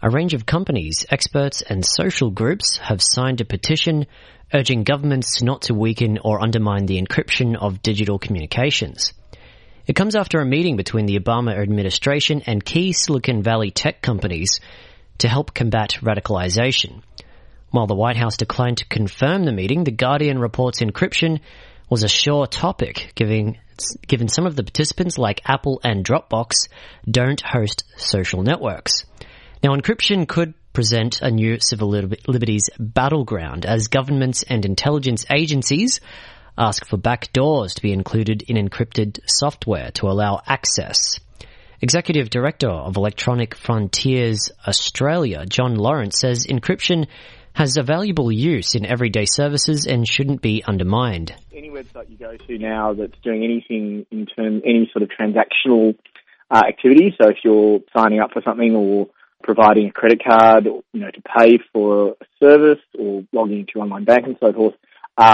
A range of companies, experts and social groups have signed a petition urging governments not to weaken or undermine the encryption of digital communications. It comes after a meeting between the Obama administration and key Silicon Valley tech companies to help combat radicalization. While the White House declined to confirm the meeting, The Guardian reports encryption was a sure topic, given some of the participants, like Apple and Dropbox, don't host social networks. Now, encryption could present a new civil liberties battleground as governments and intelligence agencies ask for backdoors to be included in encrypted software to allow access. Executive Director of Electronic Frontiers Australia, John Lawrence, says encryption has a valuable use in everyday services and shouldn't be undermined. Any website you go to now that's doing anything any sort of transactional activity, so if you're signing up for something or providing a credit card, to pay for a service or logging into online bank and so forth,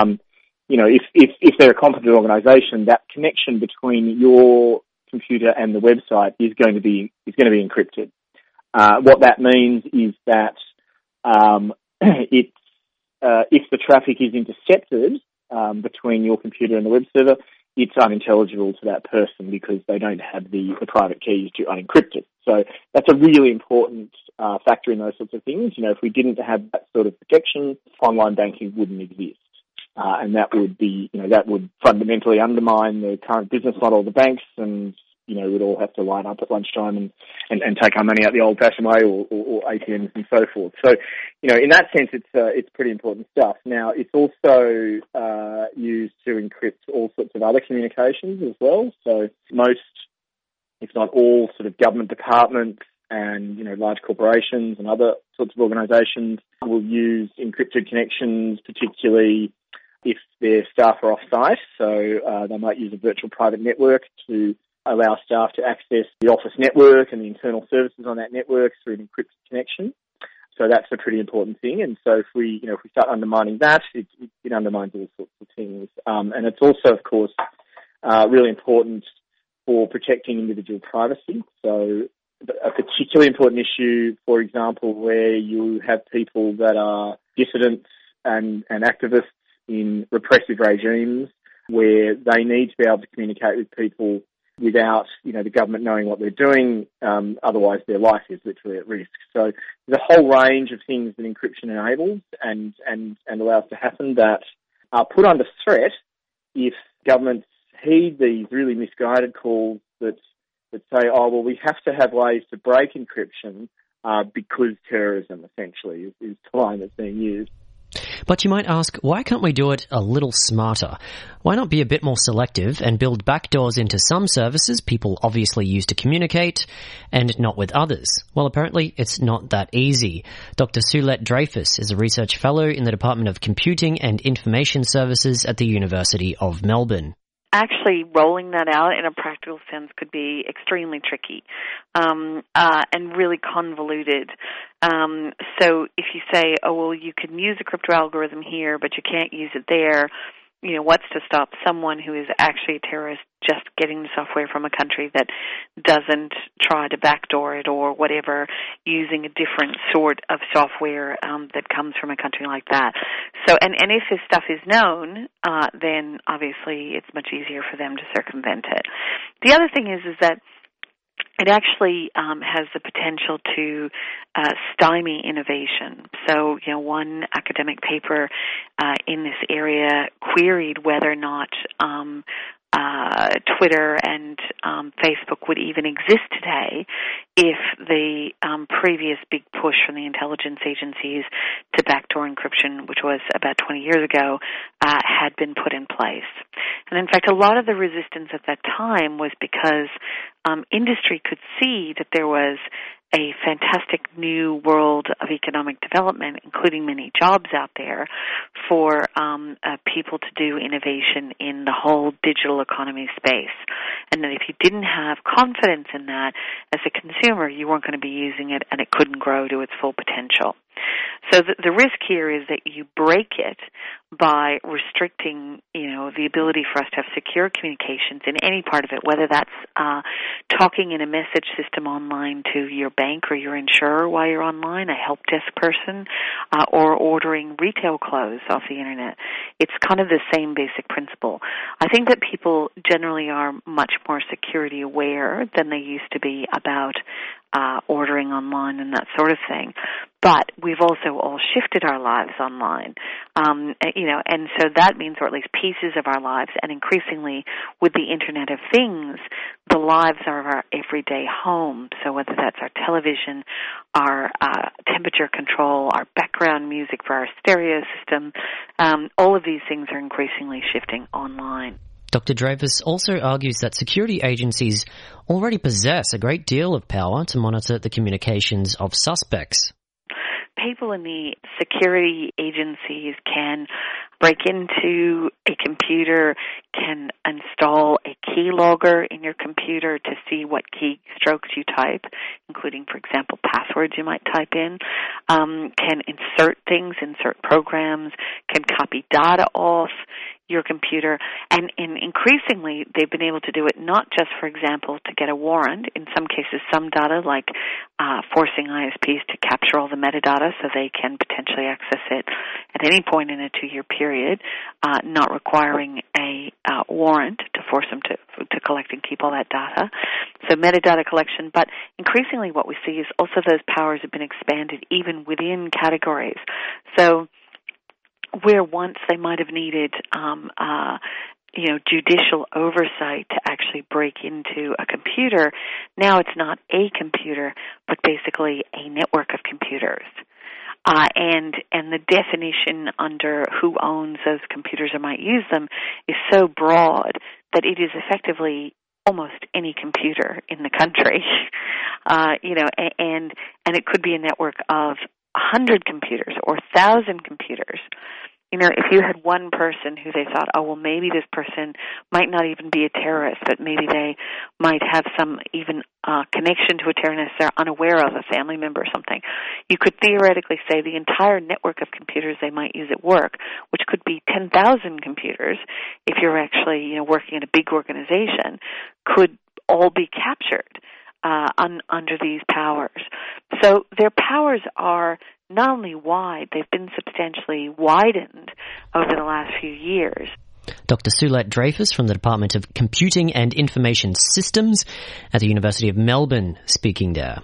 if they're a competent organisation, that connection between your computer and the website is going to be encrypted. What that means is that if the traffic is intercepted between your computer and the web server, it's unintelligible to that person because they don't have the private keys to unencrypt it. So that's a really important factor in those sorts of things. If we didn't have that sort of protection, online banking wouldn't exist. And that would fundamentally undermine the current business model of the banks, and we'd all have to line up at lunchtime and take our money out the old-fashioned way or ATMs and so forth. So, in that sense, it's pretty important stuff. Now, it's also used to encrypt all sorts of other communications as well. So most, if not all, sort of government departments and, large corporations and other sorts of organisations will use encrypted connections, particularly if their staff are off-site. So they might use a virtual private network to allow staff to access the office network and the internal services on that network through an encrypted connection. So that's a pretty important thing. And so if we start undermining that, it undermines all sorts of things. And it's also, of course, really important for protecting individual privacy. So a particularly important issue, for example, where you have people that are dissidents and activists in repressive regimes, where they need to be able to communicate with people without, the government knowing what they're doing. Otherwise, their life is literally at risk. So there's a whole range of things that encryption enables and allows to happen that are put under threat if governments heed these really misguided calls that say, we have to have ways to break encryption because terrorism, essentially, is the line that's being used. But you might ask, why can't we do it a little smarter? Why not be a bit more selective and build backdoors into some services people obviously use to communicate and not with others? Well, apparently it's not that easy. Dr. Sulette Dreyfus is a research fellow in the Department of Computing and Information Services at the University of Melbourne. Actually, rolling that out in a practical sense could be extremely tricky and really convoluted. So if you say, you can use a crypto algorithm here, but you can't use it there, what's to stop someone who is actually a terrorist just getting the software from a country that doesn't try to backdoor it or whatever, using a different sort of software that comes from a country like that. So, and if this stuff is known, then obviously it's much easier for them to circumvent it. The other thing is that it actually has the potential to stymie innovation. So, one academic paper in this area queried whether or not Twitter and Facebook would even exist today if the previous big push from the intelligence agencies to backdoor encryption, which was about 20 years ago, had been put in place. And in fact, a lot of the resistance at that time was because industry could see that there was a fantastic new world of economic development, including many jobs out there for people to do innovation in the whole digital economy space. And that if you didn't have confidence in that as a consumer, you weren't going to be using it and it couldn't grow to its full potential. So the risk here is that you break it by restricting, the ability for us to have secure communications in any part of it, whether that's talking in a message system online to your bank or your insurer while you're online, a help desk person, or ordering retail clothes off the internet. It's kind of the same basic principle. I think that people generally are much more security aware than they used to be about ordering online and that sort of thing. But we've also all shifted our lives online, and so that means, or at least pieces of our lives, and increasingly with the Internet of Things, the lives are our everyday home. So whether that's our television, our temperature control, our background music for our stereo system, all of these things are increasingly shifting online. Dr. Dreyfus also argues that security agencies already possess a great deal of power to monitor the communications of suspects. People in the security agencies can break into a computer, can install a keylogger in your computer to see what keystrokes you type, including, for example, passwords you might type in, can insert programs, can copy data off your computer, and increasingly they've been able to do it not just, for example, to get a warrant. In some cases, some data, like forcing ISPs to capture all the metadata so they can potentially access it at any point in a 2-year period, not requiring a warrant to force them to collect and keep all that data. So metadata collection, but increasingly what we see is also those powers have been expanded even within categories. So where once they might have needed judicial oversight to actually break into a computer, now it's not a computer, but basically a network of computers. And the definition under who owns those computers or might use them is so broad that it is effectively almost any computer in the country. And it could be a network of 100 computers or 1,000 computers. If you had one person who they thought, maybe this person might not even be a terrorist, but maybe they might have some even connection to a terrorist they're unaware of, a family member or something, you could theoretically say the entire network of computers they might use at work, which could be 10,000 computers if you're actually working in a big organization, could all be captured under these powers. So their powers are not only wide, they've been substantially widened over the last few years. Dr. Sue-Lette Dreyfus from the Department of Computing and Information Systems at the University of Melbourne speaking there.